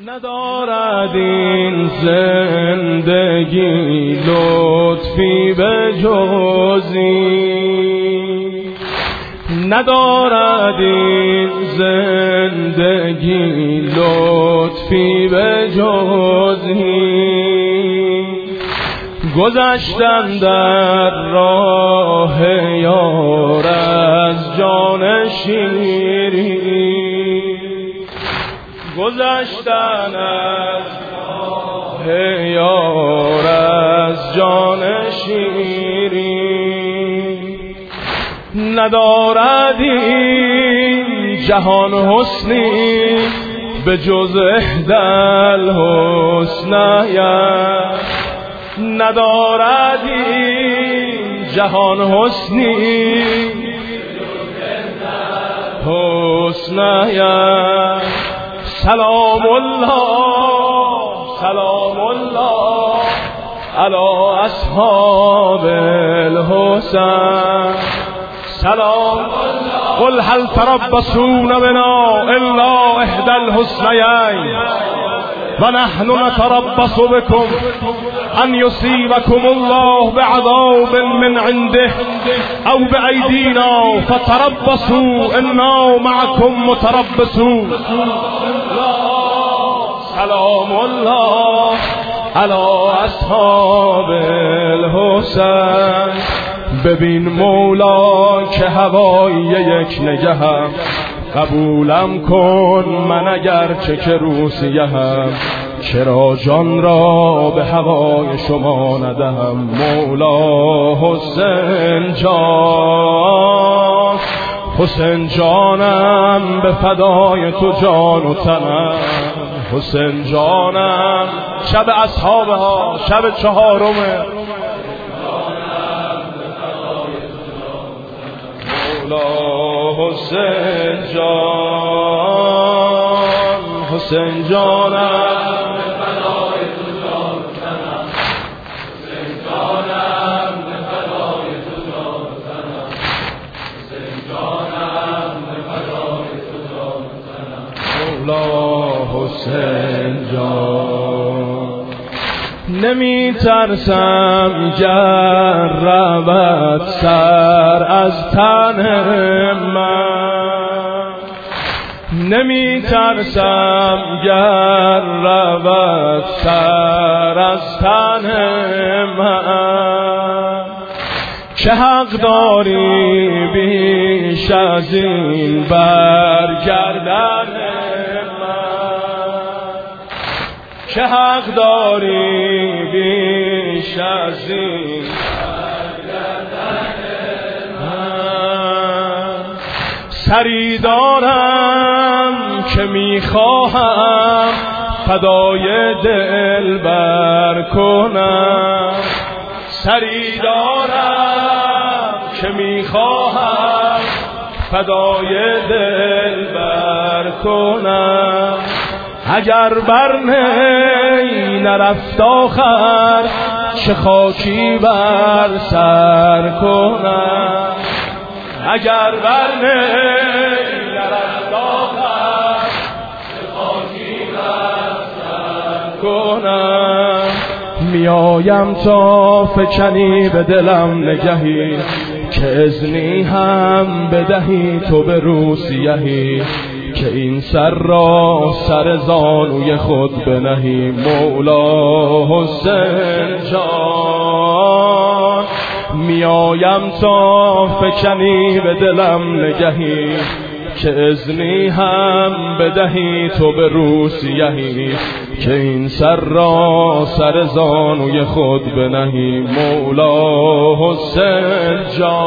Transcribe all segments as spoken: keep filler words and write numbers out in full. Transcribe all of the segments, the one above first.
ندارد این زندگی لطفی به جزی، ندارد این زندگی لطفی به جزی. گذشتن در راه یار از جان شیرین، گذشتن از راه یار از جان شیرین. ندارد این جهان حسنی به جز احدی الحسنیین، ندارد این جهان حسنی حسنیین. سلام الله سلام الله علی اصحاب الحسن. سلام الله. قل هل تربصون بنا الا احدى الحسنيين و نحن نتربص بكم ان يصيبكم الله بعذاب من عنده او بأيدينا فتربصوا انا معكم متربصون. سلام الله علی اصحاب الحسن. ببین مولا که هوای یک نگهم، قبولم کن من اگر چه که روسیهم، چرا جان را به هوای شما ندهم. مولا حسین جان، حسین جانم به فدای تو جان و تنم. حسین جانم شب اصحابها شب چهارمه. مولا حسین جان، حسین جانم به فدای تو جان تنم. حسین جانم به فدای تو جان تنم. حسین جانم به فدای تو جان تنم. مولا حسین جان. نمی ترسم گر رود سر از تن من، نمی ترسم گر رود سر از تن من. چه حق داری بیش از این برگردن من، چه حق داری بیش از این من. سری دارم که میخواهم فدای دل بر کنم، سری دارم که میخواهم فدای دل بر کنم. اگر بر نی نرفت آخر چه خاکی بر سر کنم. اگر بر نی نرفت آخر چه خاکی بر سر کنم. میایم تا فکنی به دلم نگهی، که اذنی هم بدهی تو به روسیهی، که این سر را سر زانوی خود بنهی. مولا حسین جان، میایم تا فکنی به دلم نگهی، که اذنی هم بدهی تو به روسیهی، که این سر را سر زانوی خود بنهی. مولا حسین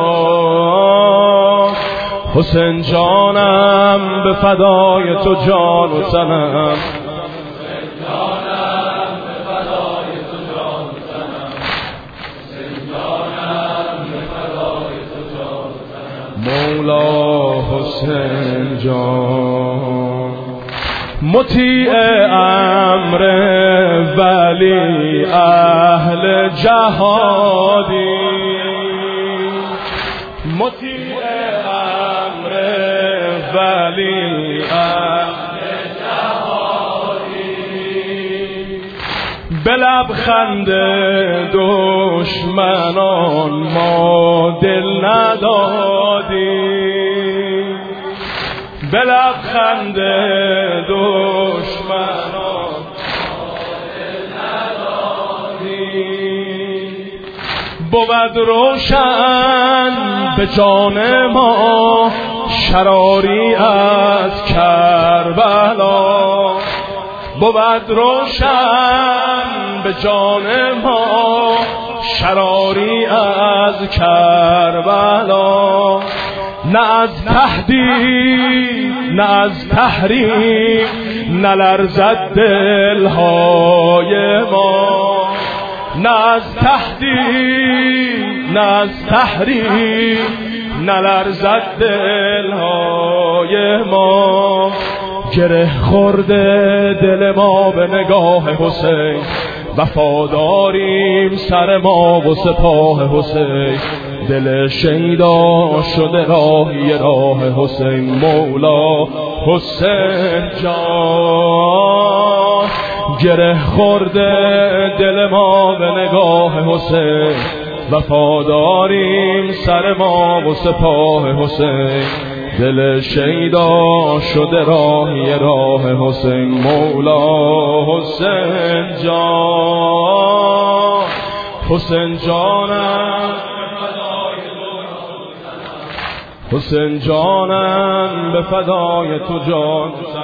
جان، حسین جانم به فدای تو جان و تنم. حسین جانم به فدای تو جان و تنم. حسین جانم به فدای تو جان و تنم. مولا حسین جان، مطیع امر ولی اهل جهادی، مطیع ولی اهل جهادی. به لبخند دشمنان ما دل ندادیم، به لبخند دشمنان بود روشن به جان ما شراری از کربلا، بود روشن به جان ما شراری از کربلا. نه از تهدید نه از تحریم نلرزد دلهای ما، نه از تهدید نه از تحریم نلرزد دلهای ما. گره خورده دل ما به نگاه حسین، وفاداریم سر ما و سپاه حسین. دل شیدا شده راهی راه حسین، مولا حسین جان. گره خورده دل ما به نگاه حسین، وفاداریم سر ما و سپاه حسین. دل شیدا شده راهی راه حسین، مولا حسین جان. حسین جانم حسین جانم به فدای تو جان